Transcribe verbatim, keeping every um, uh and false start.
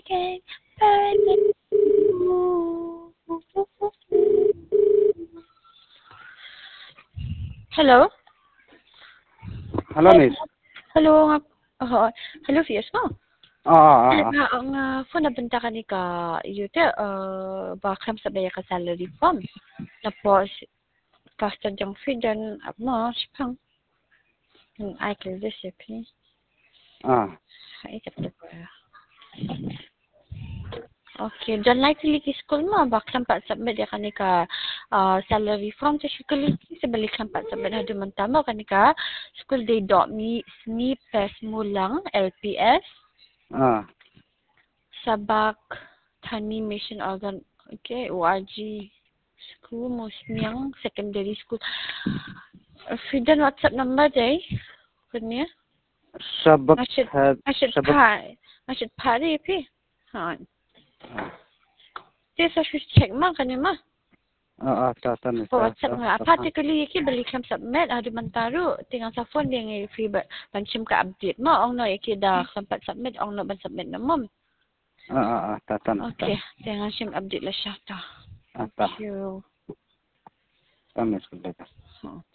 again, burning. Hello? Hello, Miss. Hello nga. Oh, hello, Fias mo. Ah, ah, Nga, ang uh, phone nabenta ka ni ka, yute, uh, bakam sa baya ka salary form. Tapos, custard yung fee dyan, mo, sipang. Yung I can recipe. ah. Ay, kapit ko. Okay, dyan like liki school mo, bakam pa submit ya kanika uh, salary form sa shikuliki sa balik lang pa submit na dumanta mo kanika school day dot me snipes mo lang L P S Ah. Sabak Tani Mission Organ okay O R G school mo smiyang secondary school Fidan WhatsApp number day kunya Sabak Ashit had Ashit sabak. pa Ashit pa ri pi ha Tesa shu check ma kanya ma Ah, ah, tata Miss. po WhatsApp nga particularly iki balik sam submit adu mantaro tingang sa phone ding free ba panchim ka update mo ong no iki da sampat submit ong no ban submit na mom Ah, ah, ah, tata Miss. okay tingang sim update la siya ta Ah, ta. thank you Ta Miss.